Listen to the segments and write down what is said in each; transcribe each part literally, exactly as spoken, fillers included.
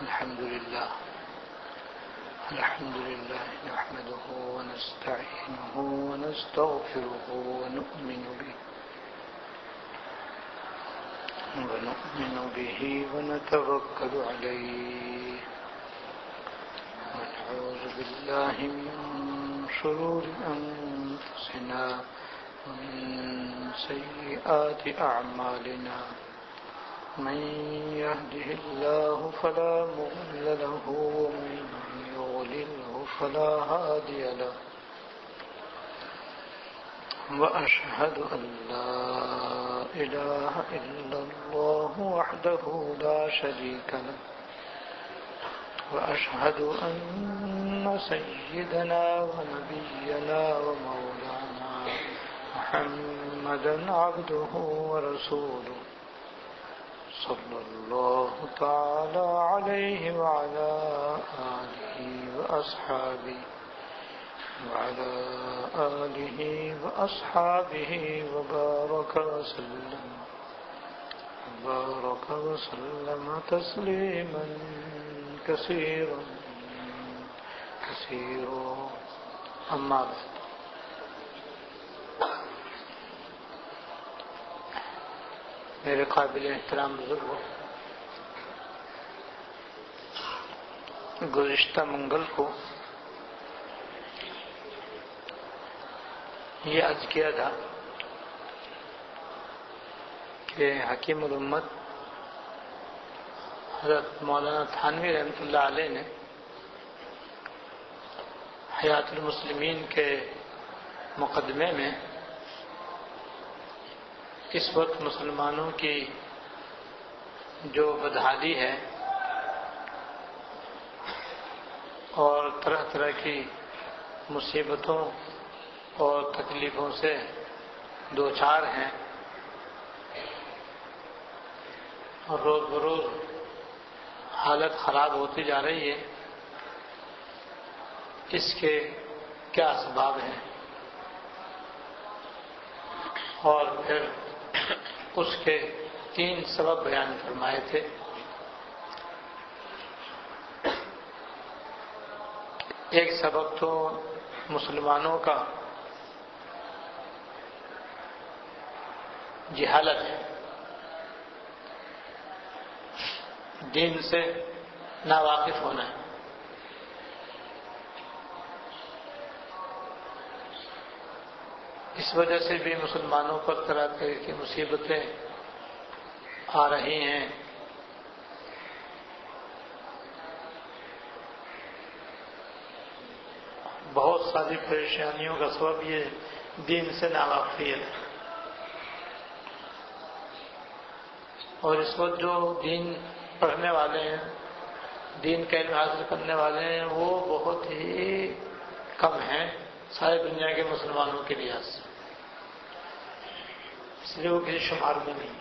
الحمد لله الحمد لله نحمده ونستعينه ونستغفره ونؤمن به ونؤمن به ونتوكل عليه ونعوذ بالله من شرور أنفسنا ومن سيئات أعمالنا من يهده الله فلا مضل له ومن يضلله فلا هادي له وأشهد أن لا إله إلا الله وحده لا شريك له وأشهد أن سيدنا ونبينا ومولانا محمدا عبده ورسوله صلى الله تعالى عليه وعلى آله وأصحابه وعلى آله وأصحابه وبارك وسلم وبارك وسلم تسليما كثيرا كثيرا أما بعد میرے قابل احترام بزرگوں، گزشتہ منگل کو یہ عرض کیا تھا کہ حکیم الامت حضرت مولانا تھانوی رحمۃ اللہ علیہ نے حیات المسلمین کے مقدمے میں اس وقت مسلمانوں کی جو بدحالی ہے اور طرح طرح کی مصیبتوں اور تکلیفوں سے دو چار ہیں اور روز بروز حالت خراب ہوتی جا رہی ہے، اس کے کیا اسباب ہیں اور پھر اس کے تین سبب بیان فرمائے تھے۔ ایک سبب تو مسلمانوں کا جہالت ہے، دین سے ناواقف ہونا ہے۔ اس وجہ سے بھی مسلمانوں پر طرح طرح کی مصیبتیں آ رہی ہیں۔ بہت ساری پریشانیوں کا سبب یہ دین سے ناواقفیت ہے، اور اس وقت جو دین پڑھنے والے ہیں، دین کا علم حاصل کرنے والے ہیں، وہ بہت ہی کم ہیں ساری دنیا کے مسلمانوں کے لحاظ سے، اس لیے وہ کسی شمار میں نہیں۔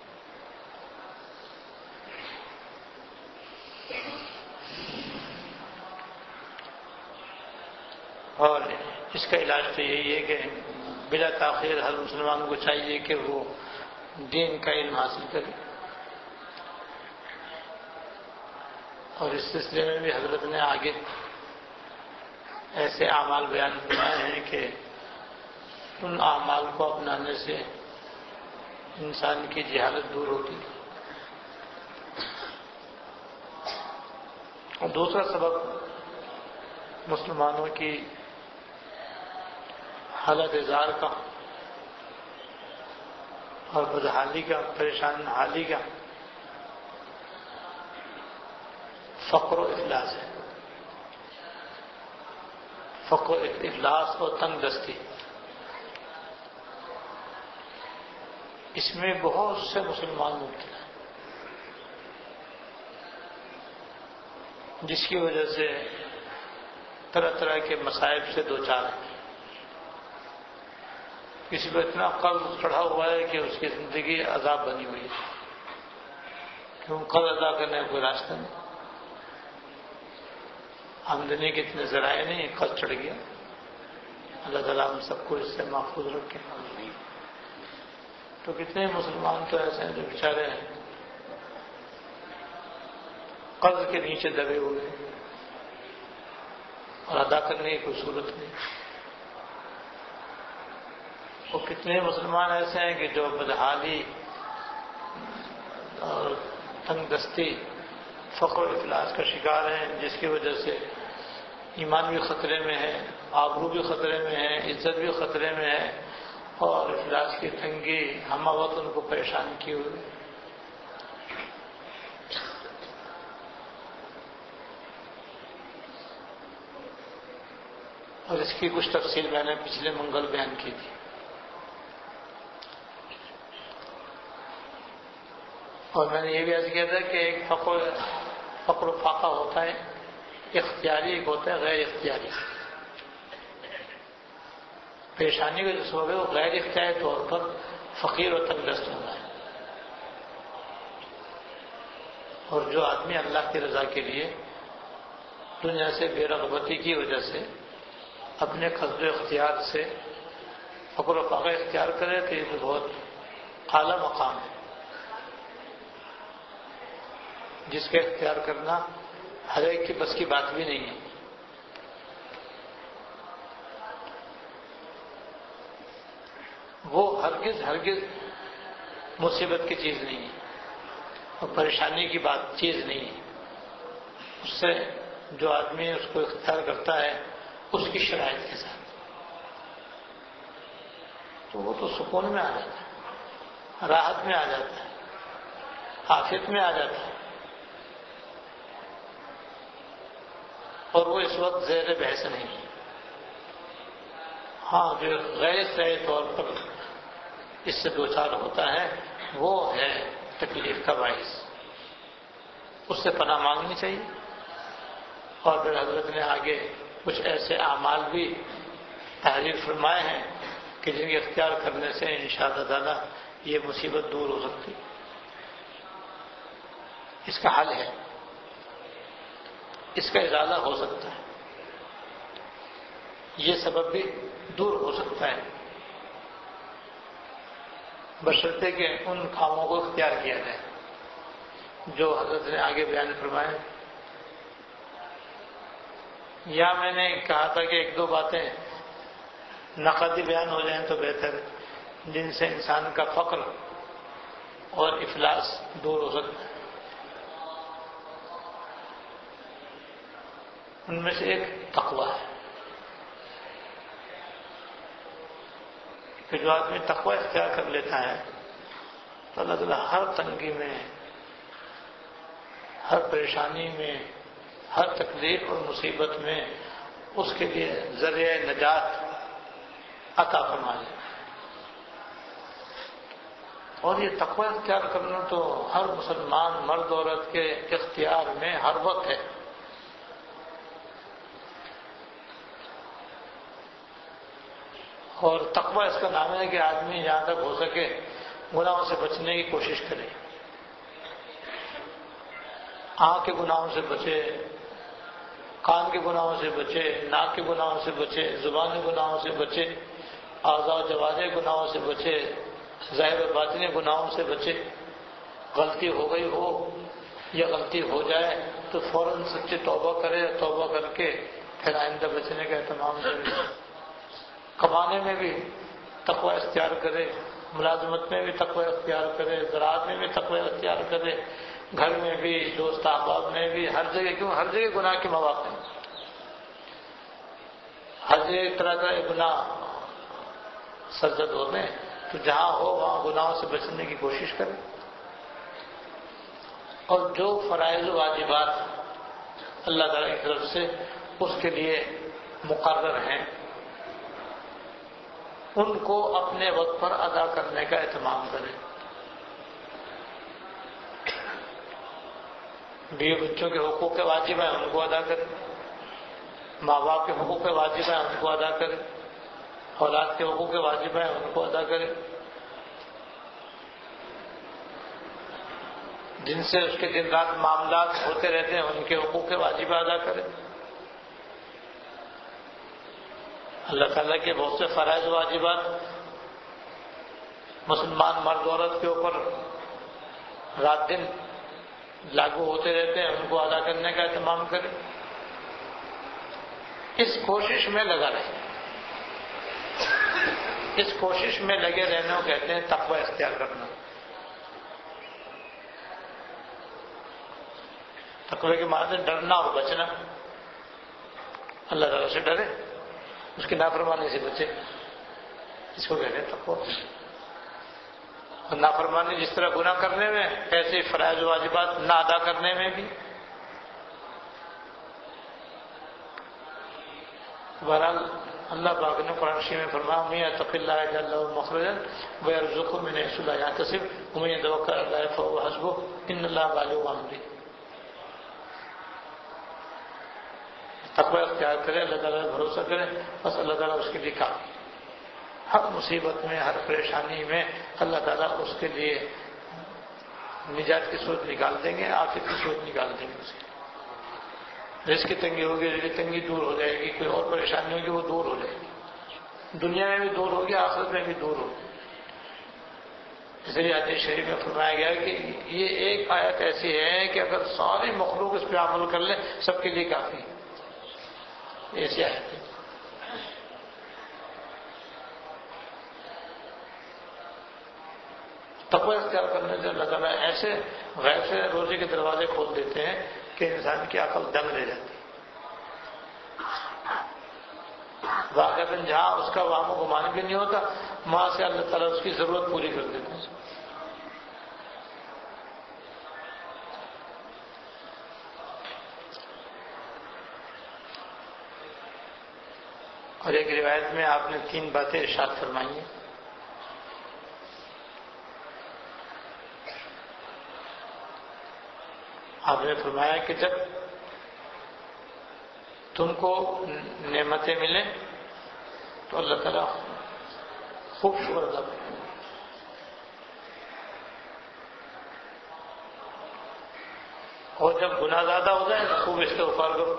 اور اس کا علاج تو یہی ہے کہ بلا تاخیر ہر مسلمان کو چاہیے کہ وہ دین کا علم حاصل کرے، اور اس سلسلے میں بھی حضرت نے آگے ایسے اعمال بیان فرمائے ہیں کہ ان اعمال کو اپنانے سے انسان کی جہالت دور ہوتی ہے۔ اور دوسرا سبب مسلمانوں کی حالت زار کا اور بدحالی کا، پریشان حالی کا فقر و افلاس ہے۔ فقر و افلاس اور تنگ دستی، اس میں بہت سے مسلمان مبتلا ہیں، جس کی وجہ سے طرح طرح کے مصائب سے دو چار ہیں۔ کسی پر اتنا قرض چڑھا ہوا ہے کہ اس کی زندگی عذاب بنی ہوئی ہے، کیوں قرض ادا کرنے کا کوئی راستہ نہیں، آمدنی کے اتنے ذرائع نہیں، قرض چڑھ گیا۔ اللہ تعالیٰ ہم سب کو اس سے محفوظ رکھے۔ تو کتنے مسلمان تو ایسے ہیں جو بیچارے قرض کے نیچے دبے ہوئے اور ادا کرنے کی کوئی صورت نہیں. اور کتنے مسلمان ایسے ہیں کہ جو بدحالی اور تنگ دستی، فقر و افلاس کا شکار ہیں، جس کی وجہ سے ایمان بھی خطرے میں ہے، آبرو بھی خطرے میں ہے، عزت بھی خطرے میں ہے، اور افلاس کی تنگی ہمہ وقت ان کو پریشان کی ہوئی. اور اس کی کچھ تفصیل میں نے پچھلے منگل بیان کی تھی. اور میں نے یہ بھی عرض کیا تھا کہ ایک فقر فقر و فاقہ ہوتا ہے اختیاری، ایک ہوتا ہے غیر اختیاری. پریشانی کا جو سبب ہے وہ غیر اختیاری طور پر فقیر و تنگ دست ہونا ہے. اور جو آدمی اللہ کی رضا کے لیے دنیا سے بے رغبتی کی وجہ سے اپنے قصد و اختیار سے فقر و فاقہ اختیار کرے تو یہ بہت اعلیٰ مقام ہے، جس کا اختیار کرنا ہر ایک کی بس کی بات بھی نہیں ہے. وہ ہرگز ہرگز مصیبت کی چیز نہیں ہے اور پریشانی کی بات چیز نہیں ہے. اس سے جو آدمی اس کو اختیار کرتا ہے اس کی شرائط کے ساتھ تو وہ تو سکون میں آ جاتا ہے، راحت میں آ جاتا ہے، عافیت میں آ جاتا ہے. اور وہ اس وقت زیر بحث نہیں ہے. ہاں جو غیر صحیح طور پر اس سے دوچار ہوتا ہے وہ ہے تکلیف کا باعث. اس سے پناہ مانگنی چاہیے. اور پھر حضرت نے آگے کچھ ایسے اعمال بھی تحریر فرمائے ہیں کہ جن کے اختیار کرنے سے انشاءاللہ تعالی یہ مصیبت دور ہو سکتی. اس کا حل ہے، اس کا ازالہ ہو سکتا ہے، یہ سبب بھی دور ہو سکتا ہے، بشرطے کہ ان کاموں کو اختیار کیا جائے جو حضرت نے آگے بیان فرمائے. یا میں نے کہا تھا کہ ایک دو باتیں نقدی بیان ہو جائیں تو بہتر ہے، جن سے انسان کا فقر اور افلاس دور ہو سکتا ہے. ان میں سے ایک تقویٰ ہے کہ جو آدمی تقویٰ اختیار کر لیتا ہے تو اللہ تعالیٰ ہر تنگی میں، ہر پریشانی میں، ہر تکلیف اور مصیبت میں اس کے لیے ذریعہ نجات عطا فرما دے. اور یہ تقویٰ اختیار کرنا تو ہر مسلمان مرد عورت کے اختیار میں ہر وقت ہے. اور تقویٰ اس کا نام ہے کہ آدمی جہاں تک ہو سکے گناہوں سے بچنے کی کوشش کرے. آنکھ کے گناہوں سے بچے، کان کے گناہوں سے بچے، ناک کے گناہوں سے بچے، زبان کے گناہوں سے بچے، اعضاء و جوارح کے گناہوں سے بچے، ظاہر و باطنی گناہوں سے بچے. غلطی ہو گئی ہو یا غلطی ہو جائے تو فوراً سچی توبہ کرے، توبہ کر کے پھر آئندہ بچنے کا اہتمام کرے. کمانے میں بھی تقوی اختیار کرے، ملازمت میں بھی تقوی اختیار کرے، زراعت میں بھی تقوی اختیار کرے، گھر میں بھی، دوست احباب میں بھی، ہر جگہ. کیوں؟ ہر جگہ گناہ کے مواقع ہیں، ہر جگہ ایک طرح کا گناہ سرزد ہوتے ہیں. تو جہاں ہو وہاں گناہوں سے بچنے کی کوشش کرے. اور جو فرائض و واجبات اللہ تعالیٰ کی طرف سے اس کے لیے مقرر ہیں ان کو اپنے وقت پر ادا کرنے کا اہتمام کرے. بیوی بچوں کے حقوق کے واجب ہیں ان کو ادا کرے، ماں باپ کے حقوق کے واجب ہیں ان کو ادا کرے، اولاد کے حقوق کے واجب ہیں ان کو ادا کرے، جن سے اس کے دن رات معاملات ہوتے رہتے ہیں ان کے حقوق کے واجب ادا کرے. اللہ تعالیٰ کے بہت سے فرائض واجبات مسلمان مرد عورت کے اوپر رات دن لاگو ہوتے رہتے ہیں ان کو ادا کرنے کا اہتمام کریں. اس کوشش میں لگا رہے. اس کوشش میں لگے رہنے کو کہتے ہیں تقوی اختیار کرنا. تقوی کے معنی ڈرنا اور بچنا. اللہ تعالیٰ سے ڈرے, اس کی نافرمانی سے بچے, اس کو کہتے ہیں تقوی. اور نافرمانی جس طرح گناہ کرنے میں, ایسے فرائض و واجبات نہ ادا کرنے میں بھی. بہرحال اللہ پاک نے قرآن شریف میں فرمایا میں یتق اللہ یجعل له مخرجا ویرزقه من حیث لا یحتسب ومن یتوکل علی اللہ فهو حسبه ان اللہ بالغ امرہ. تقوی اختیار کرے, اللہ تعالیٰ پر بھروسہ کرے, بس اللہ تعالیٰ اس کے لیے کافی. ہر مصیبت میں, ہر پریشانی میں اللہ تعالیٰ اس کے لیے نجات کی صورت نکال دیں گے, عافیت کی صورت نکال دیں گے. اس کی رزق کی تنگی ہوگی, رزق کی تنگی دور ہو جائے گی. کوئی اور پریشانی ہوگی وہ دور ہو جائے گی. دنیا میں بھی دور ہوگی, آخرت میں بھی دور ہوگی. اس لیے حدیث شریف میں فرمایا گیا کہ یہ ایک آیت ایسی ہے کہ اگر سارے مخلوق اس پہ عمل کر لیں سب کے لیے کافی ہے. ایسی آیت ہے. تقوی اختیار کرنے سے اللہ تعالیٰ ایسے غیب سے روزی کے دروازے کھول دیتے ہیں کہ انسان کی عقل دنگ رہ جاتی ہے. واقعاً جہاں اس کا وہم و گمان بھی نہیں ہوتا, وہاں سے اللہ تعالیٰ اس کی ضرورت پوری کر دیتے ہیں. اور ایک روایت میں آپ نے تین باتیں ارشاد فرمائی ہیں. آپ نے فرمایا کہ جب تم کو نعمتیں ملیں تو اللہ تعالیٰ خوب شکر ادا کرے, اور جب گناہ زیادہ ہو جائے تو خوب استغفار کرو.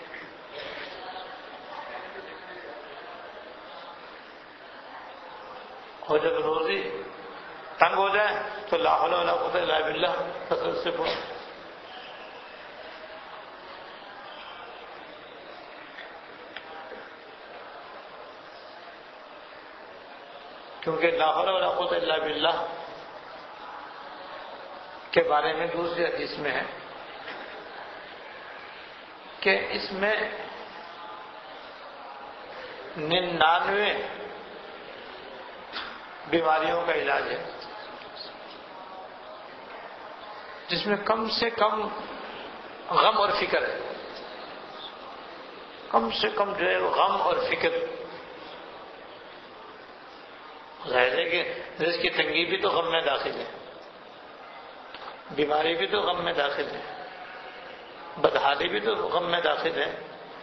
اور جب روزی تنگ ہو جائے تو لا حول ولا قوت الا باللہ کثرت سے پڑھو. کیونکہ لا حول ولا قوت الا باللہ کے بارے میں دوسری حدیث میں ہے کہ اس میں ننانوے بیماریوں کا علاج ہے, جس میں کم سے کم غم اور فکر ہے. کم سے کم جو ہے غم اور فکر. ظاہر ہے کہ رزق کی تنگی بھی تو غم میں داخل ہے, بیماری بھی تو غم میں داخل ہے, بدحالی بھی تو غم میں داخل ہے.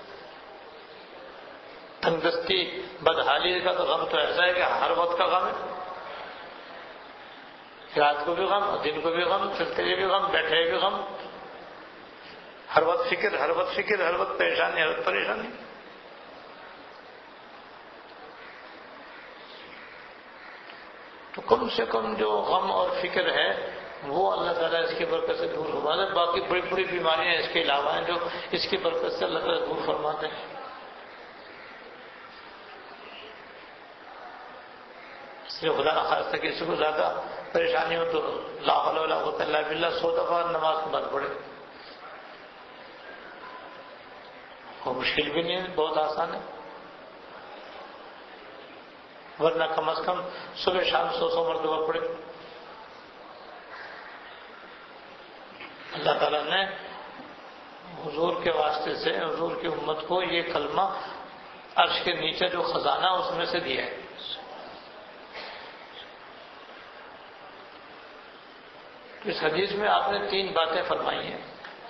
تنگدستی بدحالی کا تو غم تو ایسا ہے کہ ہر وقت کا غم ہے. رات کو بھی غم, دن کو بھی غم, چلتے ہوئے بھی غم, بیٹھے ہوئے بھی غم, ہر وقت فکر, ہر وقت فکر, ہر وقت پریشانی, ہر وقت پریشانی. تو کم سے کم جو غم اور فکر ہے وہ اللہ تعالیٰ اس کی برکت سے دور فرماتے ہیں. باقی بڑی بڑی بیماریاں اس کے علاوہ ہیں جو اس کی برکت سے اللہ تعالیٰ دور فرماتے ہیں. اس لیے خدا نہ خواستہ کہ کسی کو زیادہ پریشانی ہو تو لا حول ولا قوت الا باللہ سو دفعہ نماز کے بعد پڑھے. وہ مشکل بھی نہیں ہے, بہت آسان ہے. ورنہ کم از کم صبح شام سو سو مرتبہ پڑھے. اللہ تعالیٰ نے حضور کے واسطے سے حضور کی امت کو یہ کلمہ عرش کے نیچے جو خزانہ اس میں سے دیا ہے. اس حدیث میں آپ نے تین باتیں فرمائی ہیں.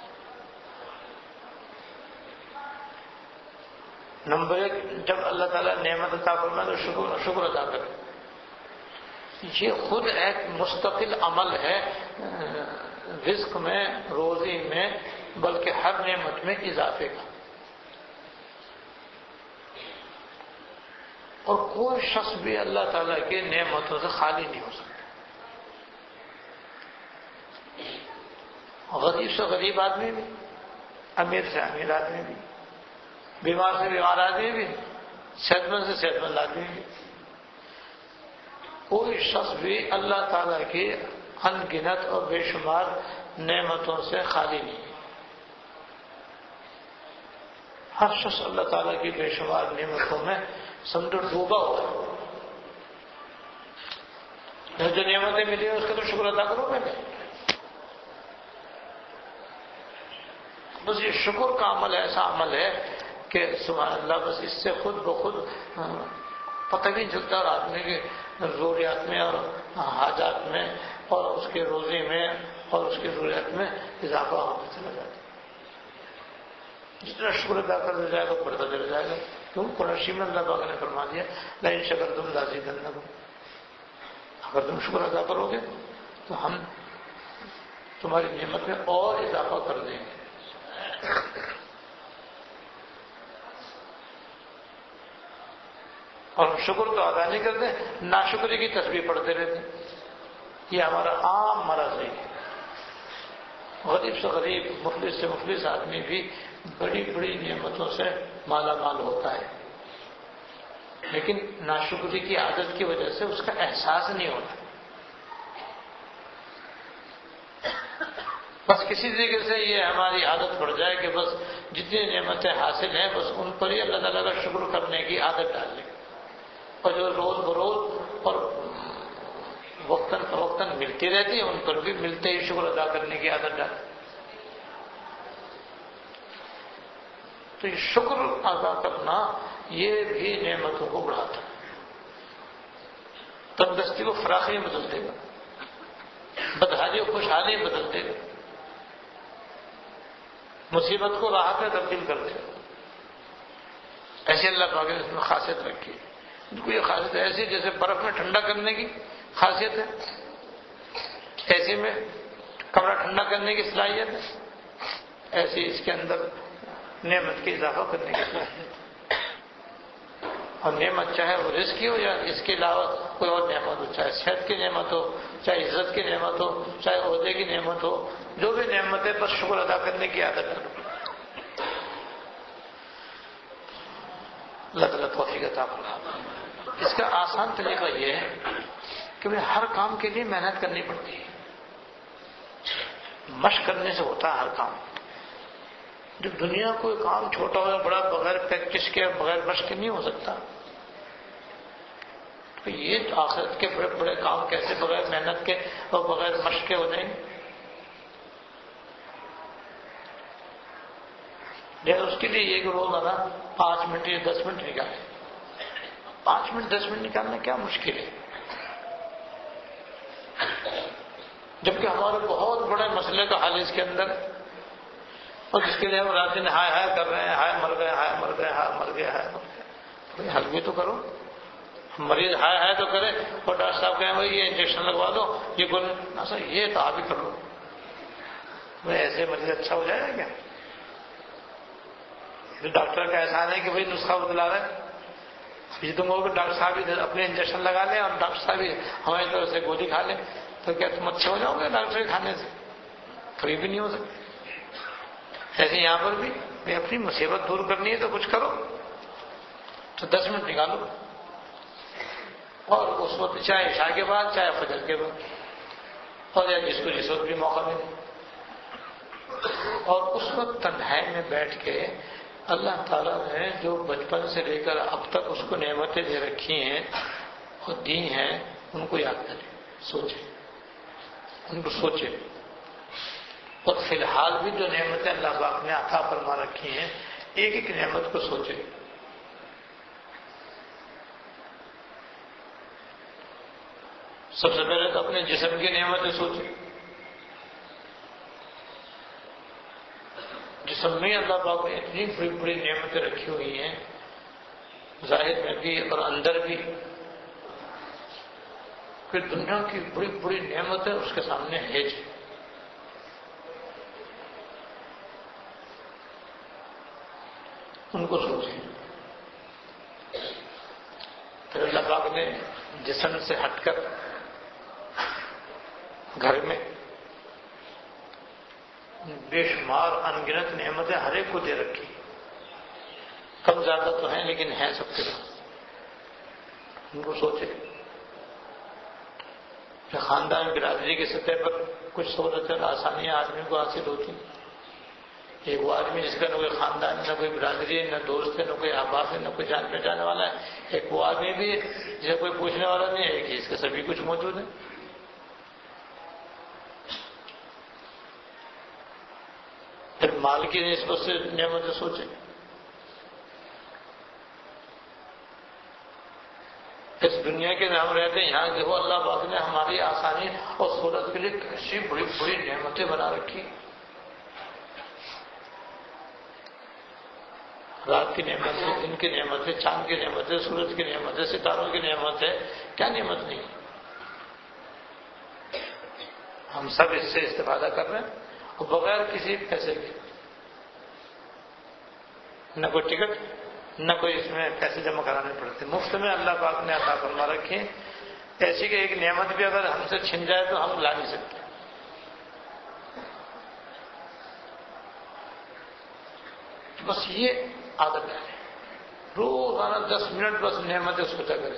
نمبر ایک, جب اللہ تعالیٰ نعمت عطا فرمائے تو شکر شکر ادا کرے. یہ خود ایک مستقل عمل ہے رزق میں, روزی میں, بلکہ ہر نعمت میں اضافے کا. اور کوئی شخص بھی اللہ تعالیٰ کے نعمتوں سے خالی نہیں ہو سکتا. غریب سے غریب آدمی بھی، امیر سے امیر آدمی بھی، بیمار سے بیمار آدمی بھی، صحت مند سے صحت مند آدمی بھی، کوئی شخص بھی اللہ تعالیٰ کی ان گنت اور بے شمار نعمتوں سے خالی نہیں ہے۔ ہر شخص اللہ تعالیٰ کی بے شمار نعمتوں میں سمجھو ڈوبا ہوا ہے۔ جو نعمتیں ملی ہیں اس کا تو شکر ادا کرو میں نے۔ بس یہ شکر کا عمل ایسا عمل ہے کہ سبحان اللہ، بس اس سے خود بخود پتہ بھی نہیں چلتا اور آدمی کی ضروریات میں اور حاجات میں اور اس کے روزی میں اور اس کی ضروریات میں اضافہ ہوتا چلا جاتا ہے۔ جتنا شکر ادا کرتا جائے گا بڑھتا چلا جائے گا، کیوں قرآن شریف میں اللہ پاک نے فرما دیا لئن شکرتم لازیدنکم، اگر تم شکر ادا کرو گے تو ہم تمہاری نعمت میں اور اضافہ کر دیں گے۔ اور ہم شکر تو ادا نہیں کرتے، ناشکری کی تسبیح پڑھتے رہتے، یہ ہمارا عام مرض ہے۔ غریب سے غریب، مفلس سے مفلس آدمی بھی بڑی بڑی نعمتوں سے مالا مال ہوتا ہے، لیکن ناشکری کی عادت کی وجہ سے اس کا احساس نہیں ہوتا۔ بس کسی طریقے سے یہ ہماری عادت پڑ جائے کہ بس جتنی نعمتیں حاصل ہیں بس ان پر ہی اللہ تعالیٰ کا شکر کرنے کی عادت ڈال لیں، اور جو روز بروز اور وقتاً فوقتاً ملتی رہتی ہیں ان پر بھی ملتے ہی شکر ادا کرنے کی عادت ڈال۔ تو یہ شکر ادا کرنا یہ بھی نعمتوں کو بڑھاتا ہے، تندرستی کو فراخی میں بدل دے گا، بدحالی کو خوشحالی میں بدل دے گا، مصیبت کو راحت میں تبدیل کر دے گا۔ ایسے اللہ پاک نے اس میں خاصیت رکھی ہے۔ ان کو یہ خاصیت ایسی جیسے برف میں ٹھنڈا کرنے کی خاصیت ہے، ایسے میں کمرہ ٹھنڈا کرنے کی صلاحیت ہے، ایسی اس کے اندر نعمت کی اضافہ کرنے کی صلاحیت ہے۔ اور نعمت چاہے وہ رزق کی ہو یا اس کے علاوہ کوئی اور نعمت ہو، چاہے صحت کی نعمت ہو، چاہے عزت کی نعمت ہو، چاہے عہدے کی نعمت ہو، جو بھی نعمت ہے بس شکر ادا کرنے کی عادت کرو۔ اللہ تعالیٰ توفیق عطا فرمائے۔ اس کا آسان طریقہ یہ ہے کہ ہر کام کے لیے محنت کرنی پڑتی ہے، مشق کرنے سے ہوتا ہے ہر کام۔ جب دنیا کوئی کام چھوٹا ہو یا بڑا بغیر پریکٹس کے بغیر مشق کے نہیں ہو سکتا، تو یہ آخرت کے بڑے بڑے کام کیسے بغیر محنت کے اور بغیر مشق کے ہو جائیں گے؟ اس کے لیے یہ کہ روزانہ پانچ منٹ یا دس منٹ نکالیں۔ پانچ منٹ دس منٹ نکالنا کیا مشکل ہے، جبکہ ہمارے بہت بڑے مسئلے کا حل اس کے اندر ہے، اور جس کے لیے ہم رات دن ہائے ہائے کر رہے ہیں، ہائے مر گئے ہائے مر گئے ہائے مر گئے ہائے مر گئے، حل بھی تو کرو۔ مریض ہائے ہائے تو کرے اور ڈاکٹر صاحب کہیں بھائی یہ انجیکشن لگوا دو، یہ گول سر یہ تو آپ ہی کر لو، بھائی ایسے مریض اچھا ہو جائے گا کیا؟ ڈاکٹر کا احسان ہے کہ بھائی نسخہ بدلا رہے ہیں، یہ تم کہ ڈاکٹر صاحب ہی اپنے انجیکشن لگا لیں اور ڈاکٹر صاحب ہی ہماری طرف سے گولی کھا لیں، تو کیا تم اچھے ہو جاؤ گے ڈاکٹر کے کھانے سے؟ کبھی بھی نہیں ہو سکتے۔ ایسے یہاں پر بھی میں اپنی مصیبت دور کرنی ہے تو کچھ کرو، تو دس منٹ نکالو، اور اس وقت چاہے عشاء کے بعد چاہے فجر کے بعد، اور یا جس کو جس وقت بھی موقع ملے، اور اس وقت تنہائی میں بیٹھ کے اللہ تعالیٰ نے جو بچپن سے لے کر اب تک اس کو نعمتیں دے رکھی ہیں اور دی ہیں ان کو یاد کریں، سوچیں، ان کو سوچیں، اور فی الحال بھی جو نعمتیں اللہ پاک نے عطا فرما رکھی ہیں ایک ایک نعمت کو سوچیں۔ سب سے پہلے تو اپنے جسم کی نعمتیں سوچیں، جسم میں اللہ پاک نے اتنی بڑی بڑی نعمتیں رکھی ہوئی ہیں، ظاہر میں بھی اور اندر بھی، کہ دنیا کی بڑی بڑی نعمتیں اس کے سامنے ہے جی۔ ان کو سوچیں۔ پھر اللہ پاک نے جسم سے ہٹ کر گھر میں بے شمار انگنت نعمتیں ہر ایک کو دے رکھی، کم زیادہ تو ہیں لیکن ہیں سب کے پاس. ان کو سوچے کہ خاندان برادری کی سطح پر کچھ سہولتیں آسانیاں آدمی کو حاصل ہوتی ہیں. ایک وہ آدمی جس کا نہ کوئی خاندان، نہ کوئی برادری ہے، نہ دوست ہے، نہ کوئی احباب ہے، نہ کوئی جان پہچانے والا ہے. ایک وہ آدمی بھی ہے جسے کوئی پوچھنے والا نہیں ہے کہ اس کے سبھی کچھ موجود ہے. پھر مال کی نسبت سے نعمتیں سوچیں. اس دنیا کے اندر ہم رہتے ہیں، یہاں دیکھو اللہ پاک نے ہماری آسانی اور سہولت کے لیے کیسی بڑی بڑی نعمتیں بنا رکھی. رات کی نعمت ہے، دن کی نعمت ہے، چاند کی نعمت ہے، سورج کی نعمت ہے، ستاروں کی نعمت ہے. کیا نعمت نہیں؟ ہم سب اس سے استفادہ کر رہے ہیں اور بغیر کسی پیسے کے. نہ کوئی ٹکٹ، نہ کوئی اس میں پیسے جمع کرانے پڑتے، مفت میں اللہ پاک نے عطا فرما رکھے. ایسی کہ ایک نعمت بھی اگر ہم سے چھن جائے تو ہم لا نہیں سکتے. بس یہ عادت ہے، روزانہ دس منٹ بس نعمتیں سوچا کرے.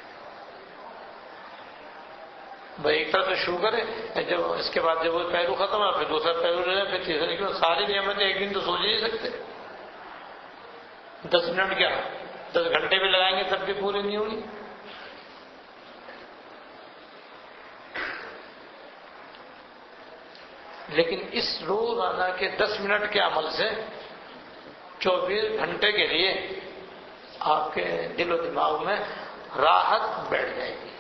بھائی ایک طرف سے شروع کرے، جب اس کے بعد جب وہ پہلو ختم ہے پھر دوسرا پہلو لے جائے، پھر تیسرا. لیکن ساری نعمتیں ایک دن تو سوچ ہی نہیں سکتے. دس منٹ کیا دس گھنٹے بھی لگائیں گے تب بھی پوری نہیں ہوگی. لیکن اس روزانہ کے دس منٹ کے عمل سے چوبیس گھنٹے کے لیے آپ کے دل و دماغ میں راحت بیٹھ جائے گی،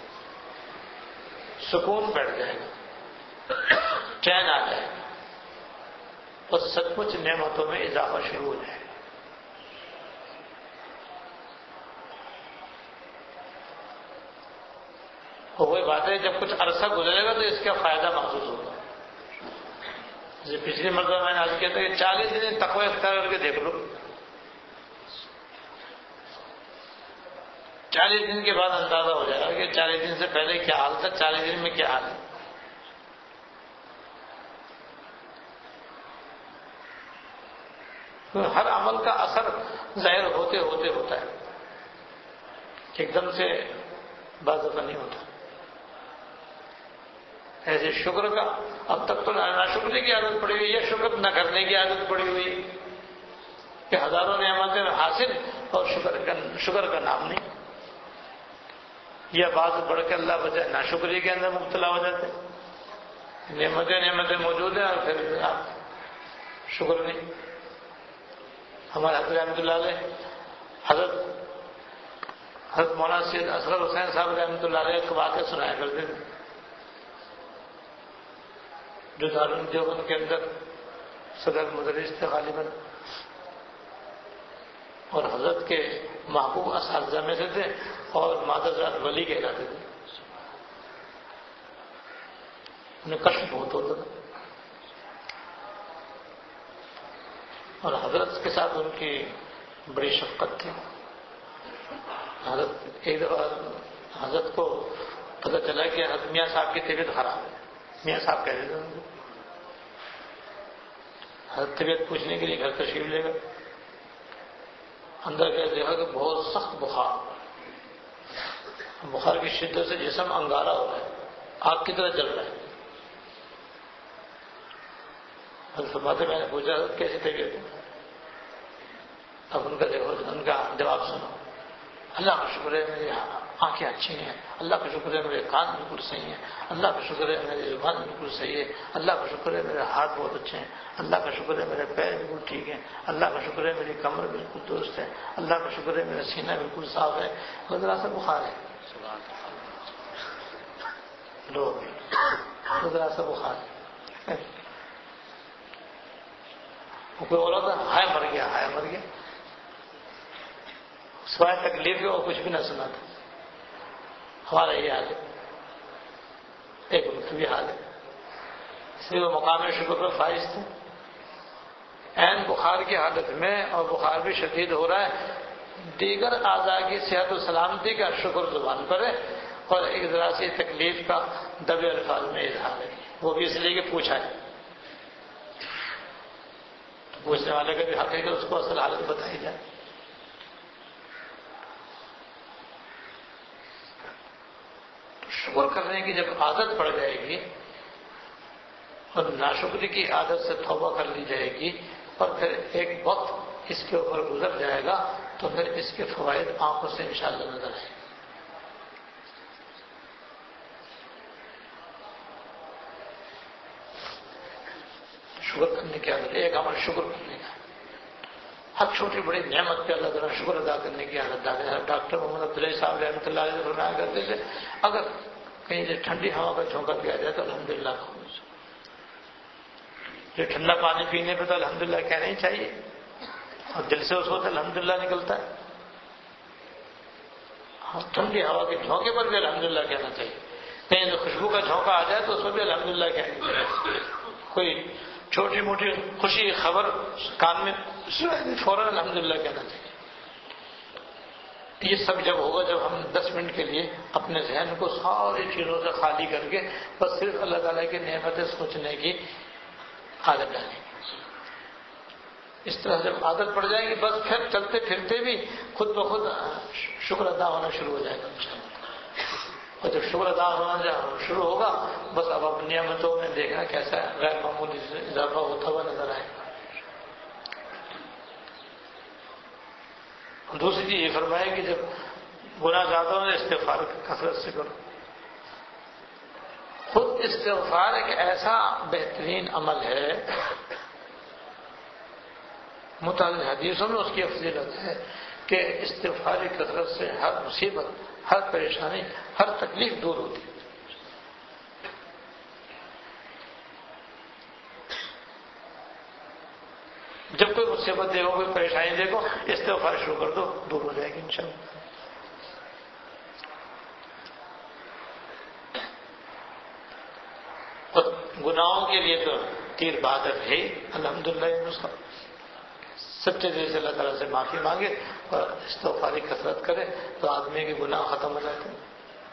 سکون بیٹھ جائے گا، چین آ جائے گا اور سچ مچ نعمتوں میں اضافہ شروع ہو جائے گا. اور وہی بات ہے جب کچھ عرصہ گزرے گا تو اس کا فائدہ محسوس ہوگا. جیسے پچھلی مرتبہ میں نے آج کیا تھا کہ چالیس دن تقوی اختیار کر کے دیکھ لو. چالیس دن کے بعد اندازہ ہو جائے گا کہ چالیس دن سے پہلے کیا حال تھا، چالیس دن میں کیا حال ہے. ہر عمل کا اثر ظاہر ہوتے ہوتے ہوتا ہے، ایک دم سے بعض دفعہ نہیں ہوتا. ایسے شکر کا اب تک تو ناشکری کی عادت پڑی ہوئی ہے، شکر نہ کرنے کی عادت پڑی ہوئی کہ ہزاروں نعمتیں حاصل اور شکر کا شکر کا نام نہیں. یہ بات بڑھ کے اللہ بجائے ناشکری کے اندر مبتلا ہو جاتے. نعمتیں نعمتیں موجود ہیں اور پھر آپ شکر نہیں. ہمارے حضرت رحمۃ اللہ علیہ حضرت حضرت مولانا سید اصغر حسین صاحب رحمۃ اللہ علیہ کا واقعہ سنایا کرتے تھے، جو دارالعلوم دیوبند کے اندر صدر مدرس تھے غالباً، اور حضرت کے محبوب اساتذہ میں سے تھے اور مادرزاد ولی کہلاتے تھے. انہیں کشف بہت ہوتا تھا اور حضرت کے ساتھ ان کی بڑی شفقت تھی. حضرت ایک دفعہ حضرت کو پتہ چلا کہ حضرت میاں صاحب کی طبیعت خراب ہے. میاں صاحب کہہ رہے تھے ان کو. حضرت طبیعت پوچھنے کے لیے گھر تشریف لے گئے. اندر گئے دیکھا کہ بہت سخت بخار، بخار کی شدت سے جسم انگارا ہو رہا ہے، آگ کی طرح جل رہا ہے. فرماتے میں نے پوچھا کیسی طبیعت ہے؟ اب ان کا دیکھو ان کا جواب سنو. اللہ کا شکر ہے میری آنکھیں اچھی ہیں، اللہ کا شکر ہے میرے کان بالکل صحیح ہیں، اللہ کا شکر ہے میری زبان بالکل صحیح ہے، اللہ کا شکر ہے میرے ہاتھ بہت اچھے ہیں، اللہ کا شکر ہے میرے پیر بالکل ٹھیک ہیں، اللہ کا شکر ہے میری کمر بالکل درست ہے، اللہ کا شکر ہے میرا سینہ بالکل صاف ہے. ذرا سا بخار ہے، لو ذرا سا بخار ہے. کوئی بولا تھا ہائے مر گیا، ہائے مر گیا، سوائے تکلیف کے اور کچھ بھی نہ سنا تھا. ہمارا یہ حال ہے، ایک بھی حال ہے. اس لیے وہ مقام شکر پر فائز تھے. عین بخار کی حالت میں اور بخار بھی شدید ہو رہا ہے، دیگر اعضاء کی صحت و سلامتی کا شکر زبان پر ہے اور ایک ذرا سی تکلیف کا دبے الفاظ میں اظہار ہے. وہ بھی اس لیے کہ پوچھا ہے. پوچھنے والے کا بھی حق ہے کہ اس کو اصل حالت بتائی جائے. تو شکر کرنے کی جب عادت پڑ جائے گی اور ناشکری کی عادت سے توبہ کر لی جائے گی اور پھر ایک وقت اس کے اوپر گزر جائے گا تو پھر اس کے فوائد آنکھوں سے انشاءاللہ نظر آئیں گے. شکر کرنے کی عادت ایک عمل شکر کرنے کا. ہر چھوٹی بڑی نعمت پہ اللہ تعالیٰ شکر ادا کرنے کی عادت ڈالے. ڈاکٹر محمد عبداللہ صاحب رحمۃ اللہ علیہ فرمایا کرتے تھے اگر کہیں سے ٹھنڈی ہوا کا جھونکا دیا جائے تو الحمدللہ کہو. یہ ٹھنڈا پانی پینے پہ تو الحمدللہ کہنا ہی چاہیے اور دل سے اس وقت الحمدللہ نکلتا ہے. ٹھنڈی ہوا کے جھونکے پر بھی الحمدللہ کہنا چاہیے. کہیں تو خوشبو کا جھونکا آ جائے تو اس پر بھی الحمدللہ کہنا چاہیے. کوئی چھوٹی موٹی خوشی خبر کان میں فوراً الحمدللہ کہنا چاہیے. یہ سب جب ہوگا جب ہم دس منٹ کے لیے اپنے ذہن کو ساری چیزوں سے خالی کر کے بس صرف اللہ تعالیٰ کی نعمتیں سوچنے کی عادت ڈالیں گے. اس طرح جب عادت پڑ جائے گی بس پھر چلتے پھرتے بھی خود بخود شکر ادا ہونا شروع ہو جائے گا انشاءاللہ. اور جب شکر ادا ہونا شروع ہوگا بس اب اپنی نعمتوں میں دیکھنا کیسا غیر معمولی اضافہ ہوتا ہوا نظر آئے گا. دوسری چیز یہ فرمائے کہ جب گناہ زیادہ ہو استغفار کثرت سے کرو. خود استغفار ایک ایسا بہترین عمل ہے متعدد حدیثوں میں اس کی فضیلت ہے کہ استغفار کی کثرت سے ہر مصیبت ہر پریشانی ہر تکلیف دور ہوتی ہے. جب کوئی مصیبت دیکھو کوئی پریشانی دیکھو استغفار شروع کر دو دور ہو جائے گی انشاءاللہ. اور گناہوں کے لیے تو تیر بہادر ہے الحمدللہ نسخہ. سچے دل سے اللہ تعالیٰ سے معافی مانگے اور استغفار کی کثرت کرے تو آدمی کے گناہ ختم ہو جاتے ہیں.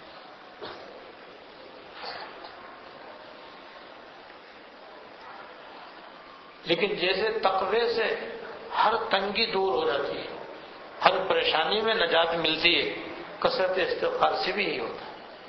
لیکن جیسے تقوی سے ہر تنگی دور ہو جاتی ہے ہر پریشانی میں نجات ملتی ہے کثرت استغفار سے بھی یہی ہوتا ہے.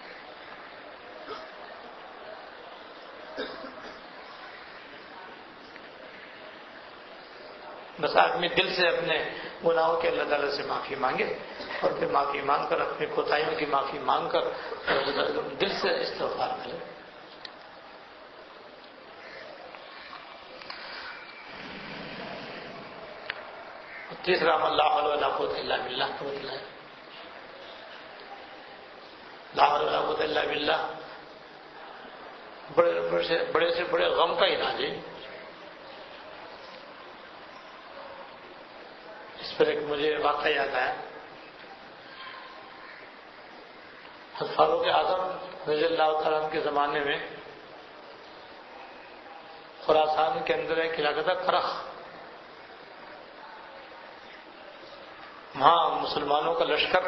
بس آدمی دل سے اپنے گناہوں کے اللہ تعالیٰ سے معافی مانگے اور پھر معافی مانگ کر اپنی کوتاہیوں کی معافی مانگ کر دل سے استغفار کرے. تیسرا عمل لا حول ولا قوت الا باللہ کا مطلب ہے لا حول ولا قوت الا باللہ بڑے بڑے سے بڑے سے بڑے غم کا علاج ہے. اس پر ایک مجھے واقعہ یاد آیا. حضرت فاروق اعظم رضی اللہ تعالیٰ عنہ کے زمانے میں خراسان کے اندر ایک علاقہ تھا کرخ. وہاں مسلمانوں کا لشکر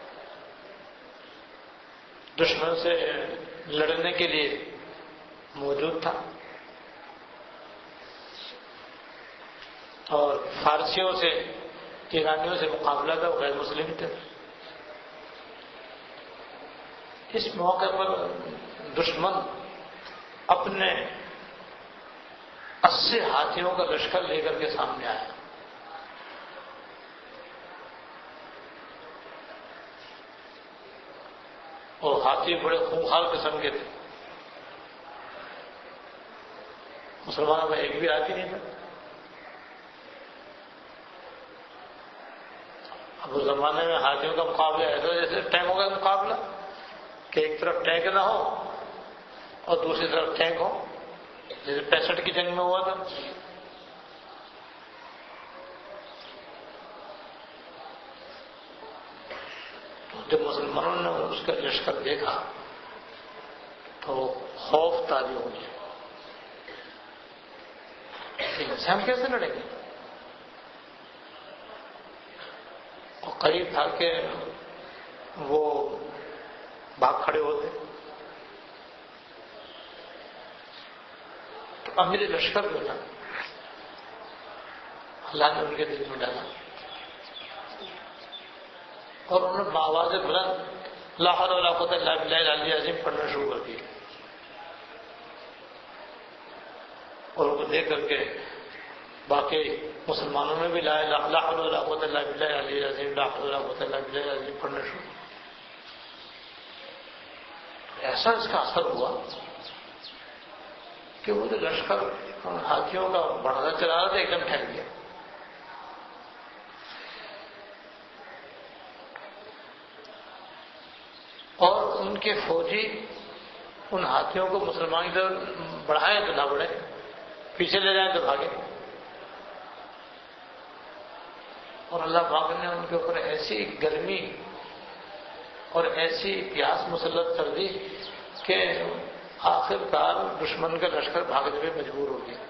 دشمن سے لڑنے کے لیے موجود تھا اور فارسیوں سے ایرانیوں سے مقابلہ تھا غیر مسلم تھے. اس موقع پر دشمن اپنے اسی ہاتھیوں کا لشکر لے کر کے سامنے آیا. اور ہاتھی بڑے خونخوار قسم کے تھے. مسلمانوں کا ایک بھی ہاتھی نہیں تھا. اب اس زمانے میں ہاتھیوں کا مقابلہ ایسا جیسے ٹینکوں کا مقابلہ کہ ایک طرف ٹینک نہ ہو اور دوسری طرف ٹینک ہو جیسے پینسٹھ کی جنگ میں ہوا تھا. جب مسلمانوں نے اس کا لشکر دیکھا تو خوف تاری ہو گیا کہ ہم کیسے لڑیں گے. اور قریب تھا کہ وہ بھاگ کھڑے ہوتے تو امیر لشکر جو تھا اللہ نے ان کے دل میں ڈالا اور انہوں نے آواز بلند لا حول ولا قوت الا باللہ العلی العظیم پڑھنا شروع کر دیا، اور ان کو دیکھ کر کے باقی مسلمانوں میں بھی لا لا حول ولا قوت الا باللہ العلی العظیم لا حول ولا قوت الا باللہ العظیم پڑھنا شروع. ایسا اس کا اثر ہوا کہ وہ جو لشکر ہاتھیوں کا بڑھتا چلا رہا تھا ایک دم ٹھہر گیا. اور ان کے فوجی ان ہاتھیوں کو مسلمان کی طرف بڑھائیں تو نہ بڑھے، پیچھے لے جائیں تو بھاگے. اور اللہ پاک نے ان کے اوپر ایسی گرمی اور ایسی پیاس مسلط کر دی کہ آخر کار دشمن کا لشکر بھاگنے میں مجبور ہو گیا.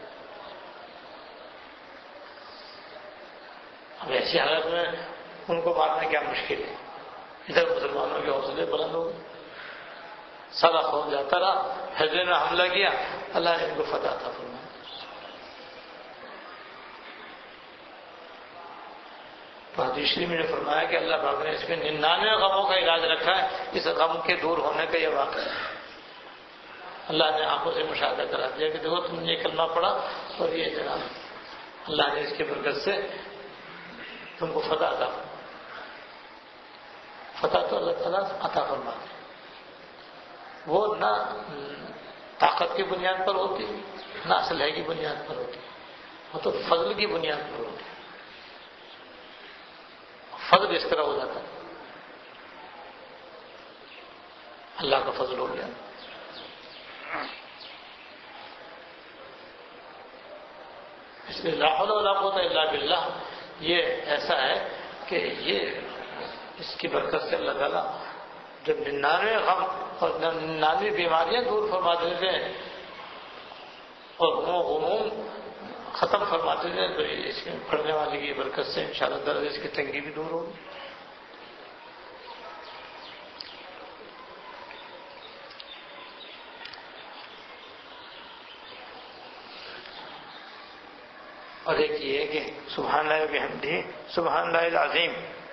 اب ایسی حالت میں ان کو مارنا کیا مشکل ہے. ادھر مسلمانوں کے حوصلے بلند ہو گئے، سارا خوف جاتا رہا. حضرت نے حملہ کیا، اللہ نے ان کو فتح عطا فرمایا. تو حدیث شریف میں نے فرمایا کہ اللہ پاک نے اس میں ننانوے غموں کا علاج رکھا ہے. اس غم کے دور ہونے کا یہ واقعہ ہے. اللہ نے آنکھوں سے مشاہدہ کرا دیا کہ دیکھو تم نے یہ کلمہ پڑھا اور یہ جناب اللہ نے اس کی برکت سے تم کو فتح عطا فرمایا. فتح تو اللہ تعالیٰ عطا فرماتے ہیں. وہ نہ طاقت کی بنیاد پر ہوتی، نہ اسلحے کی بنیاد پر ہوتی، وہ تو فضل کی بنیاد پر ہوتی. فضل اس طرح ہو جاتا ہے، اللہ کا فضل ہو گیا. اس لیے لا حول ولا قوت الا باللہ یہ ایسا ہے کہ یہ اس کی برکت سے اللہ تعالیٰ جب ننانوے غم اور ننانوے بیماریاں دور فرما دیتے ہیں اور غموم ختم فرماتے ہیں، تو اس میں پڑھنے والے کی برکت سے انشاءاللہ درد اس کی تنگی بھی دور ہوگی. اور ایک یہ ہے کہ سبحان اللہ وبحمدہ سبحان اللہ العظیم،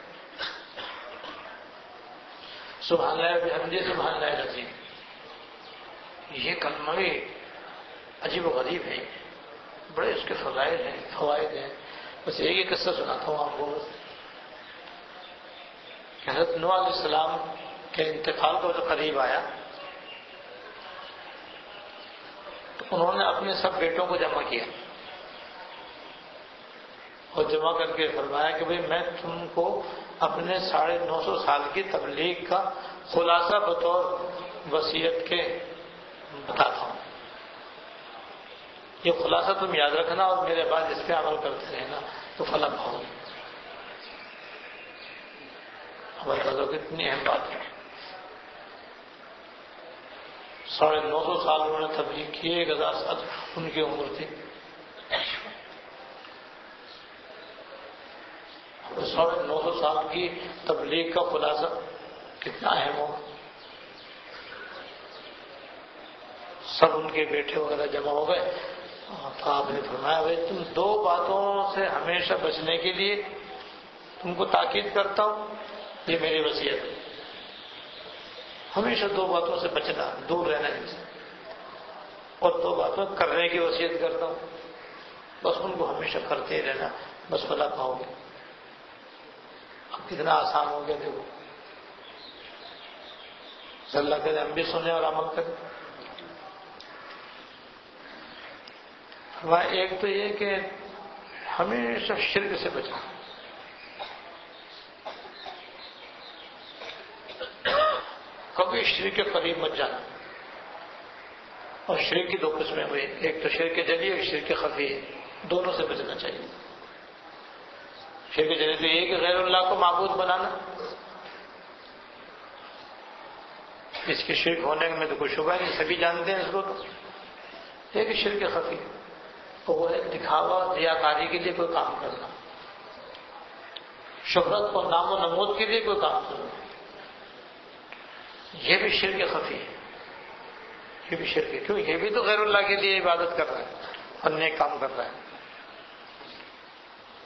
سبحان اللہ وبحمدہ سبحان اللہ العظیم، یہ کلمہ بھی عجیب و غریب ہے، بڑے اس کے فضائل ہیں، فوائد ہیں. بس ایک ہی قصہ سناتا ہوں آپ کو کہ حضرت نوح علیہ السلام کے انتقال کا جو قریب آیا تو انہوں نے اپنے سب بیٹوں کو جمع کیا اور جمع کر کے فرمایا کہ بھئی میں تم کو اپنے ساڑھے نو سو سال کی تبلیغ کا خلاصہ بطور وصیت کے بتاتا ہوں. یہ خلاصہ تم یاد رکھنا اور میرے بعد اس پہ عمل کرتے رہنا تو فلاح پاؤ گے. عمل کرو کتنی اہم بات ہے. ساڑھے نو سو سال انہوں نے تبلیغ کی، ایک ہزار سال ان کی عمر تھی. ساڑھے نو سو سال کی تبلیغ کا خلاصہ کتنا اہم ہوگا. سب ان کے بیٹے وغیرہ جمع ہو گئے تو آپ نے فرمایا بھائی تم دو باتوں سے ہمیشہ بچنے کے لیے تم کو تاکید کرتا ہوں، یہ میری وصیت ہے. ہمیشہ دو باتوں سے بچنا، دور رہنا ان سے، اور دو باتوں کرنے کی وصیت کرتا ہوں، بس ان کو ہمیشہ کرتے ہی رہنا، بس فلاح پاؤ گے. اب کتنا آسان ہو گیا دیکھو. اللہ کرے ہم بھی سنیں اور عمل کریں. ایک تو یہ کہ ہمیشہ شرک سے بچنا. کبھی شرک کے قریب مت جانا. اور شرک کی دو قسمیں ہوئی، ایک تو شرک جلی اور شرک خفی ہے، دونوں سے بچنا چاہیے. شرک جلی تو یہ کہ غیر اللہ کو معبود بنانا، اس کے شرک ہونے میں تو کوئی شبہ نہیں، سبھی جانتے ہیں اس کو. تو ایک شرک خفی تو وہ ہے دکھاوا ریاکاری کے لیے کوئی کام کرنا، شہرت اور نام و نمود کے لیے کوئی کام کرنا، یہ بھی شرک خفی ہے. یہ بھی شرک ہے، کیوں؟ یہ بھی تو غیر اللہ کے لیے عبادت کر رہا ہے اور نیک کام کر رہا ہے.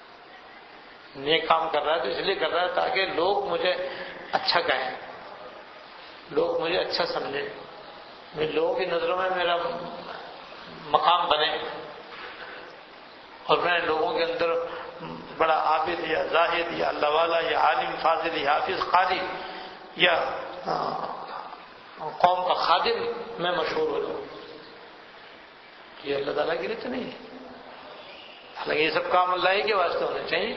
نیک کام کر رہا ہے تو اس لیے کر رہا ہے تاکہ لوگ مجھے اچھا کہیں، لوگ مجھے اچھا سمجھیں، میں لوگوں کی نظروں میں میرا مقام بنے، اور میں لوگوں کے اندر بڑا عابد یا زاہد یا اللہ والا یا عالم فاضل یا حافظ قاری یا قوم کا خادم میں مشہور ہو جاؤں. یہ اللہ تعالیٰ کے لیے تو نہیں ہے. حالانکہ یہ سب کام اللہ ہی کے واسطے ہونے چاہیے.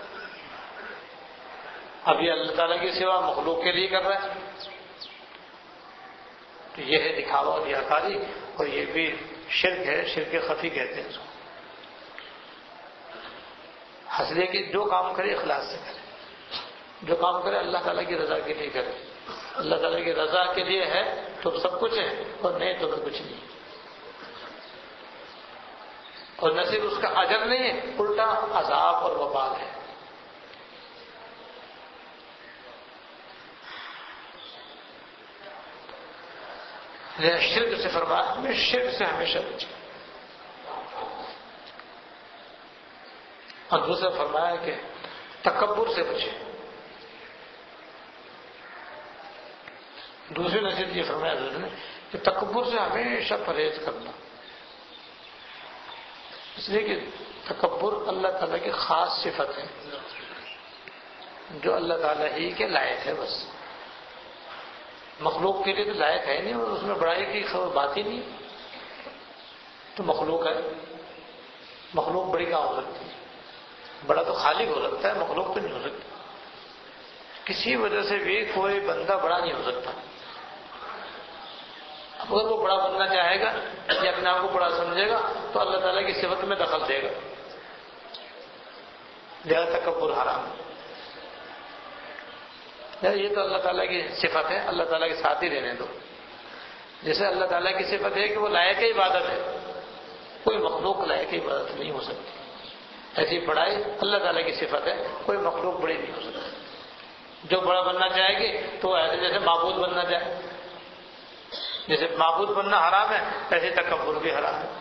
اب یہ اللہ تعالیٰ کی سوا مخلوق کے لیے کر رہا ہے تو یہ ہے دکھاوا اور ریاکاری، اور یہ بھی شرک ہے، شرک خفی کہتے ہیں اس کو. حسلے کی جو کام کرے اخلاص سے کرے، جو کام کرے اللہ تعالیٰ کی رضا کے لیے کرے. اللہ تعالیٰ کی رضا کے لیے ہے تو سب کچھ ہے، اور نہیں تو کچھ نہیں. اور نہ صرف اس کا اجر نہیں ہے، الٹا عذاب اور وبال ہے. شرک سے فرمایا ہمیں شرک سے ہمیشہ بچے. اور دوسرا فرمایا کہ تکبر سے بچے. دوسری نصیحت یہ فرمایا حضرت نے کہ تکبر سے ہمیشہ پرہیز کرنا، اس لیے کہ تکبر اللہ تعالیٰ کی خاص صفت ہے جو اللہ تعالیٰ ہی کے لائق ہے. بس مخلوق کے لیے تو لائق ہے نہیں، اور اس میں بڑائی کی خبر بات ہی نہیں. تو مخلوق ہے، مخلوق بڑی کہاں ہو سکتی ہے؟ بڑا تو خالق ہو سکتا ہے، مخلوق تو نہیں ہو سکتا. کسی وجہ سے بھی کوئی بندہ بڑا نہیں ہو سکتا. اگر وہ بڑا بننا چاہے گا یا اپنے آپ کو بڑا سمجھے گا تو اللہ تعالیٰ کی صفت میں دخل دے گا. لہذا تکبر حرام ہے. یہ تو اللہ تعالیٰ کی صفت ہے، اللہ تعالیٰ کے ساتھ ہی رہنے دو. جیسے اللہ تعالیٰ کی صفت ہے کہ وہ لائق عبادت ہے، کوئی مخلوق لائق عبادت نہیں ہو سکتی. ایسی بڑائی اللہ تعالیٰ کی صفت ہے، کوئی مخلوق بڑی نہیں ہو سکتی. جو بڑا بننا چاہے گی تو ایسے جیسے معبود بننا چاہے، جیسے معبود بننا حرام ہے ایسے تکبر بھی حرام ہے.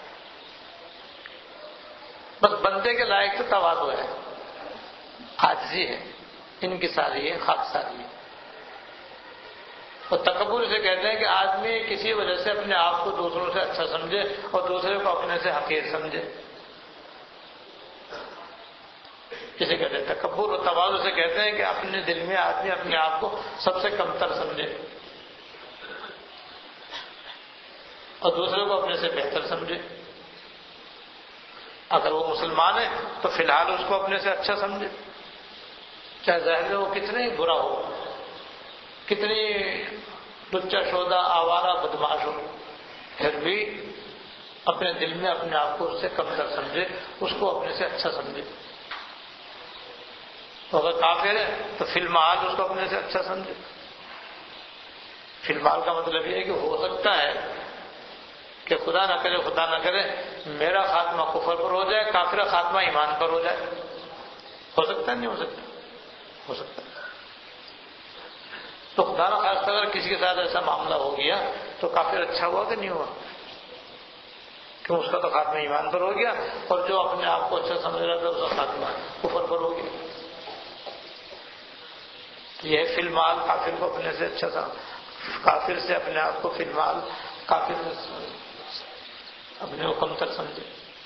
بس بندے کے لائق تو تواضع ہے، عاجزی ہے، انکساری ہے، خاکساری ہے. اور تکبر اسے کہتے ہیں کہ آدمی کسی وجہ سے اپنے آپ کو دوسروں سے اچھا سمجھے اور دوسرے کو اپنے سے حقیر سمجھے. اسے کہتے ہیں تکبر. اور تواضع سے کہتے ہیں کہ اپنے دل میں آدمی اپنے آپ کو سب سے کمتر سمجھے اور دوسرے کو اپنے سے بہتر سمجھے. اگر وہ مسلمان ہے تو فی الحال اس کو اپنے سے اچھا سمجھے، چاہے ظاہر ہے وہ کتنا ہی برا ہو، کتنی لچا شودہ آوارہ بدماش ہو، پھر بھی اپنے دل میں اپنے آپ کو اس سے کمتر سمجھے، اس کو اپنے سے اچھا سمجھے. تو اگر کافر ہے تو فی الحال اس کو اپنے سے اچھا سمجھے. فی الحال کا مطلب یہ ہے کہ ہو سکتا ہے کہ خدا نہ کرے خدا نہ کرے میرا خاتمہ کفر پر ہو جائے، کافر خاتمہ ایمان پر ہو جائے. ہو سکتا ہے نہیں ہو سکتا؟ ہو سکتا ہے. تو خدا نہ خاصہ اگر کسی کے ساتھ ایسا معاملہ ہو گیا تو کافر اچھا ہوا کہ نہیں ہوا؟ کہ اس کا تو خاتمہ ایمان پر ہو گیا، اور جو اپنے آپ کو اچھا سمجھ رہا تھا اس کا خاتمہ کفر پر ہو گیا. یہ فی الحال کافر کو اپنے سے اچھا تھا، کافر سے اپنے آپ کو فی الحال کافر اپنے کو کمتر سمجھے.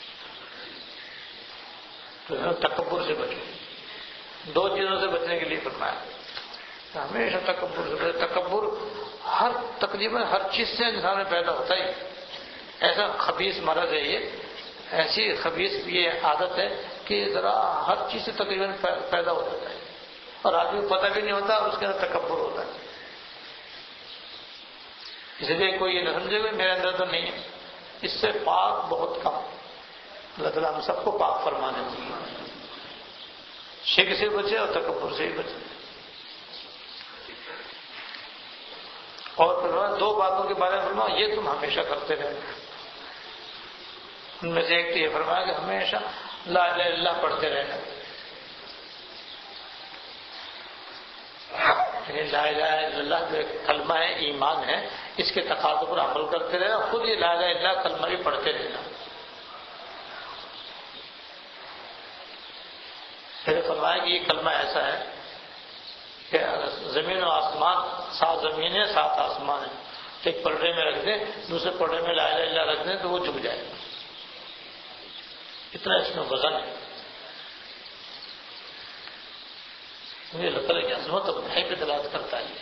تو تکبر سے بچے. دو چیزوں سے بچنے کے لیے فرمایا ہمیشہ تکبر سے بچے. تکبر ہر تقریباً ہر چیز سے انسان میں پیدا ہوتا ہی. ایسا خبیث مرض ہے یہ، ایسی خبیث یہ عادت ہے کہ ذرا ہر چیز سے تقریباً پیدا ہو جاتا ہے، اور آدمی کو پتہ بھی نہیں ہوتا اور اس کے اندر تکبر ہوتا ہے. اس لیے کوئی یہ نہ سمجھے گا میرے اندر تو نہیں ہے. اس سے پاک بہت کم. اللہ تعالیٰ ہم سب کو پاک فرمانے چاہیے. شرک سے بچے اور تکبر سے ہی بچے. اور پھر دو باتوں کے بارے میں فرمایا یہ تم ہمیشہ کرتے رہنا. ان میں سے ایک تو یہ فرمایا کہ ہمیشہ لا الہ الا اللہ پڑھتے رہنا. لا الہ الا اللہ جو ایک کلمہ ہے، ایمان ہے، اس کے تقاضوں پر عمل کرتے رہنا. خود یہ لا الہ الا اللہ کلمہ بھی پڑھتے رہنا. پھر فرمایا کہ یہ کلمہ ایسا ہے کہ زمین و آسمان، سات زمینیں سات آسمان ہیں، ایک پلڑے میں رکھ دیں، دوسرے پلڑے میں لا الہ الا اللہ رکھ دیں تو وہ جھک جائے گا، اتنا اس میں وزن ہے۔ مجھے اللہ تعالیٰ کی عظمت اور بڑائی پہ دلالت کرتا ہے۔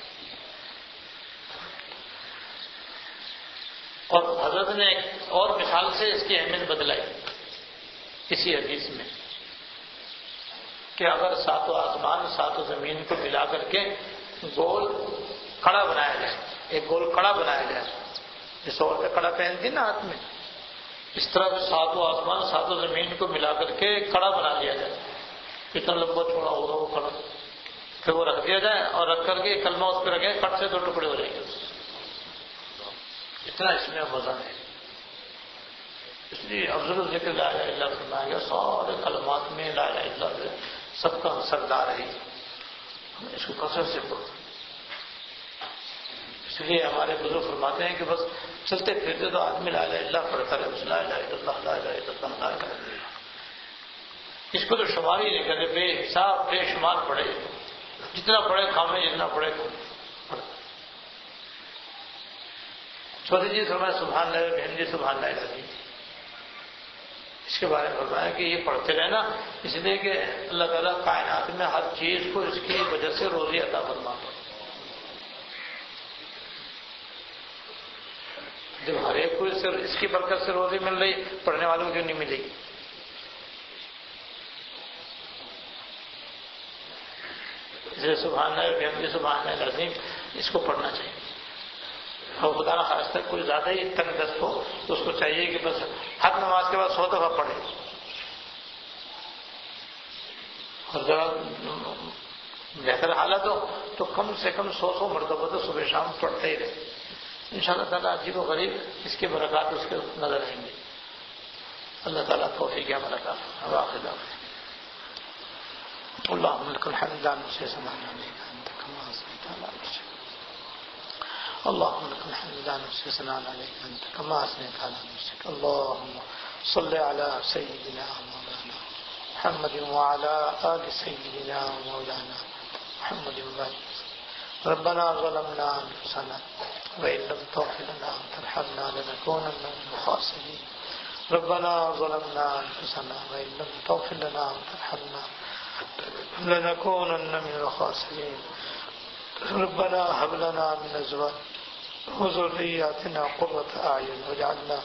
اور حضرت نے ایک اور مثال سے اس کی اہمیت بدلائی اسی حدیث میں کہ اگر ساتوں آسمان ساتوں زمین کو ملا کر کے گول کڑا بنایا جائے، ایک گول کڑا بنایا جائے، جس اور پہ کڑا پہنتی نا ہاتھ میں، اس طرح سے ساتوں آسمان ساتوں زمین کو ملا کر کے کڑا بنا دیا جائے، کتنا لمبا چھوڑا ہوگا وہ کڑا، پھر وہ رکھ دیا جائے اور رکھ کر کے کلمہ اس پہ رکھے، کٹ سے دو ٹکڑے ہو جائیں گے، اتنا اس میں وزن ہے۔ اس لیے افضل الذکر لا الہ الا اللہ فرمایا گیا، سارے کلمات میں لا الہ الا اللہ سب کا سردار ہے، اس کو کثرت سے پڑھو۔ اس لیے ہمارے بزرگ فرماتے ہیں کہ بس چلتے پھرتے تو آدمی لا الہ الا اللہ پڑھتا رہے، لا الہ الا اللہ لا الہ الا اللہ لا الہ الا اللہ، اس کو تو شمار ہی نہیں کرے، بے حساب بے شمار پڑھے، جتنا پڑھے کام ہے، جتنا پڑھے پڑھے۔ چودھری جی فرمایا سبحان اللہ بحمدہ سبحان اللہ العظیم، اس کے بارے میں فرمایا کہ یہ پڑھتے رہنا، اس لیے کہ اللہ تعالیٰ کائنات میں ہر چیز کو اس کی وجہ سے روزی عطا فرماتا ہے۔ جب ہر ایک کو اس کی برکت سے روزی مل رہی، پڑھنے والوں کو کیوں نہیں ملے گی؟ اس لیے سبحان اللہ بحمدہ سبحان اللہ العظیم اس کو پڑھنا چاہیے۔ اور خدا نہ خواستہ کوئی زیادہ ہی تنگ دست ہو تو اس کو چاہیے کہ بس ہر نماز کے بعد سو دفعہ پڑھے، اور ذرا بہتر حالت ہو تو کم سے کم سو سو مرتبہ تو صبح شام پڑھتے ہی رہے، ان شاء اللہ تعالیٰ عجیب و غریب اس کے برکات اس کے نظر آئیں گے۔ اللہ تعالیٰ توفیق عمل عطا فرمائے۔ آخر دعوانا اللهم لك الحمد لا نحصي ثناء عليك أنت كما أثنيت على نفسك، اللهم لك الحمد لا نحصي ثناء عليك أنت كما أثنيت على نفسك، اللهم صل على سيدنا مولانا محمد وعلى آل سيدنا مولانا محمد وبارك ربنا ظلمنا أنفسنا وإن لم تغفر لنا وترحمنا لنكونن من الخاسرين، ربنا ظلمنا أنفسنا وإن لم تغفر لنا وترحمنا لنكونن من الخاسرين، ربنا هب لنا من أزواجنا وذرياتنا قرة أعين واجعلنا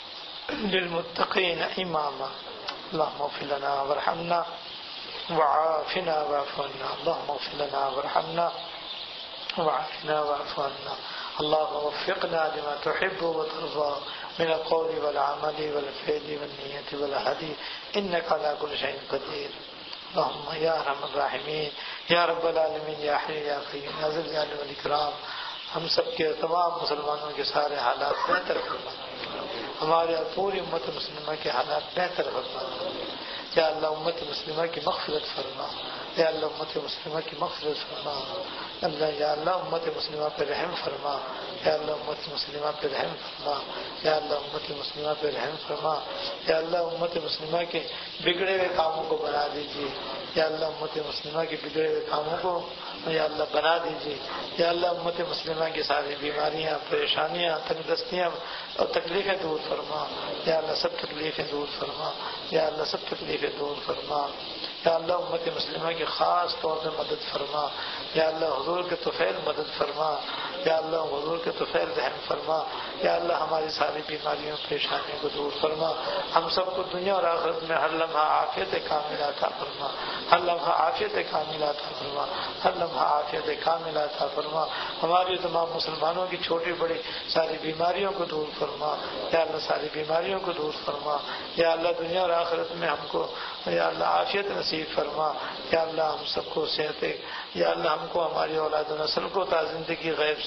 للمتقين إماما، اللهم اغفر لنا وارحمنا وعافنا واعف عنا، اللهم اغفر لنا وارحمنا وعافنا واعف عنا، اللهم وفقنا لما تحب وترضى من القول والعمل والفعل والنية والهدي إنك على كل شيء قدير، اللهم یا ارحم الراحمین یا رب العالمین یا حی یا قیوم یا ذی الجلال والاکرام، ہم سب کے تمام مسلمانوں کے سارے حالات بہتر فرما، ہمارے پوری امت مسلمہ کے حالات بہتر فرما، یا اللہ امت مسلمہ کی مغفرت فرما، یا اللہ امت مسلمہ کی مغفرت فرما، اللہ یا اللہ امت مسلمہ پہ رحم فرما، یا اللہ امت مسلمہ پہ رحم فرما، یا اللہ امت مسلمہ پہ رحم فرما، یا اللہ امت مسلمہ کے بگڑے ہوئے کاموں کو بنا دیجیے، یا اللہ امت مسلمہ کے بگڑے ہوئے کاموں کو یا اللہ بنا دیجیے، یا اللہ امت مسلمہ کی ساری بیماریاں پریشانیاں تنگ دستیاں اور تکلیفیں دور فرما، یا اللہ سب تکلیفیں دور فرما، یا اللہ سب تکلیفیں دور فرما، یا اللہ امت مسلمہ کی خاص طور سے مدد فرما، یا اللہ حضور کے طفیل مدد فرما، یا اللہ حضور کے طفیل رحم فرما، یا اللہ ہماری ساری بیماریوں پریشانیوں کو دور فرما، ہم سب کو دنیا اور آخرت میں ہر لمحہ عافیت کاملہ عطا فرما، ہر لمحہ عافیت کاملہ عطا فرما، ہر لمحہ عافیت کاملہ عطا فرما، ہماری تمام مسلمانوں کی چھوٹی بڑی ساری بیماریوں کو دور فرما، یا اللہ ساری بیماریوں کو دور فرما، یا اللہ دنیا اور آخرت میں ہم کو یا اللہ عافیت نصیب فرما، یا اللہ ہم سب کو صحت، یا اللہ ہم کو ہماری اولاد و نسل کو تا زندگی غیب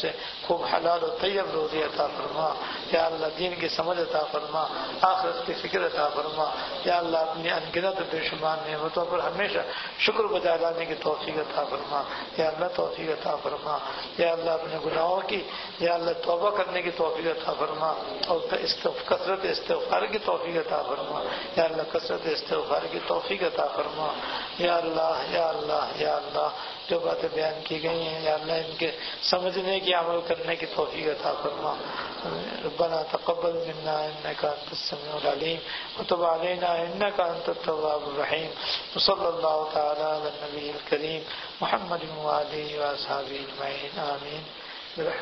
سے خوب حلال و طیب روزی عطا فرما، یا اللہ دین کی سمجھ عطا فرما، آخرت کی فکر عطا فرما، یا اللہ اپنی انگنت بے شمار نعمتوں پر ہمیشہ شکر بجا لانے کی توفیق عطا فرما، یا اللہ توفیق عطا فرما، یا اللہ اپنے گناہوں کی یا اللہ توبہ کرنے کی توفیق عطا فرما، اور کثرت استغفار کی توفیق عطا فرما، یا اللہ کثرت استغفار کی توفیق عطا فرما، یا اللہ یا اللہ یا اللہ جو باتیں بیان کی گئی ہیں یا اللہ ان کے سمجھنے کی عمل کرنے کی توفیق عطا فرما۔ ربنا تقبل منا انك انت السميع العليم وتب علينا انك انت التواب الرحيم، وصلى الله تعالى على النبي الكريم محمد وآله وأصحابه أجمعين آمين۔